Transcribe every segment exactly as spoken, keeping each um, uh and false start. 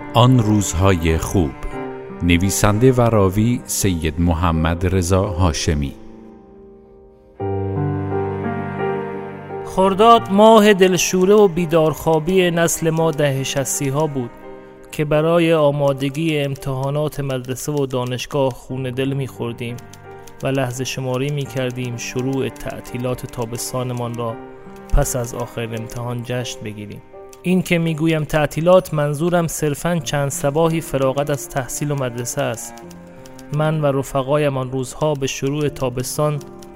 آن روزهای خوب. نویسنده و راوی سید محمد رضا هاشمی. خرداد ماه دلشوره و بیدارخوابی نسل ما دهه شصتی ها بود که برای آمادگی امتحانات مدرسه و دانشگاه خون دل می خوردیم و لحظه شماری می کردیم شروع تعطیلات تابستانمان را پس از آخر امتحان جشن بگیریم. این که می گویم تعطیلات، منظورم صرفاً چند صباحی فراغت از تحصیل و مدرسه است. من و رفقایم آن روزها به شروع تابستان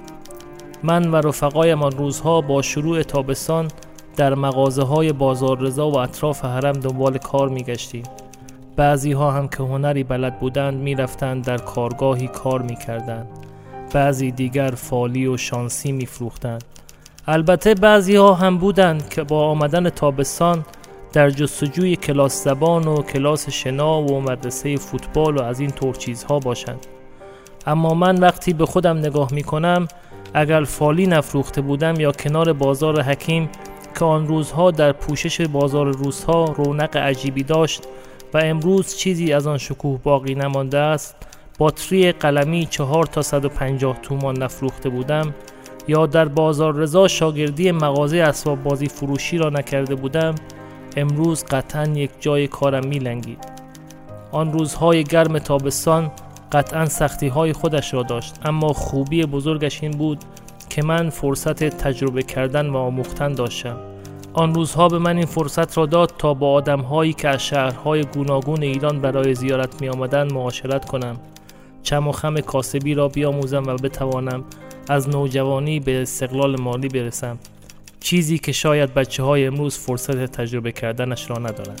من و رفقایم آن روزها با شروع تابستان در مغازه های بازار رضا و اطراف حرم دنبال کار می گشتیم. بعضی ها هم که هنری بلد بودند می رفتند در کارگاهی کار می کردند. بعضی دیگر فالی و شانسی می فروختند. البته بعضی ها هم بودند که با آمدن تابستان در جستجوی کلاس زبان و کلاس شنا و مدرسه فوتبال و از این طور چیزها باشند. اما من وقتی به خودم نگاه می کنم، اگر فالی نفروخته بودم یا کنار بازار حکیم که آن روزها در پوشش بازار روس‌ها رونق عجیبی داشت و امروز چیزی از آن شکوه باقی نمانده است، باتری قلمی چهار تا صد و پنجاه تومان نفروخته بودم، یا در بازار رضا شاگردی مغازه اسباب بازی فروشی را نکرده بودم، امروز قطعاً یک جای کارم می لنگید. آن روزهای گرم تابستان قطعاً سختی‌های خودش را داشت، اما خوبی بزرگش این بود که من فرصت تجربه کردن و آموختن داشتم. آن روزها به من این فرصت را داد تا با آدم‌هایی که از شهرهای گوناگون ایران برای زیارت می آمدند معاشرت کنم، چم و خم کاسبی را بیاموزم و بتوانم از نوجوانی به استقلال مالی برسم، چیزی که شاید بچه‌های امروز فرصت تجربه کردنش را ندارند.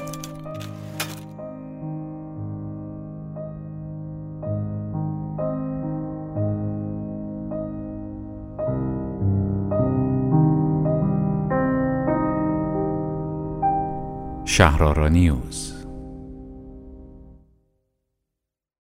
شهرآرا نیوز.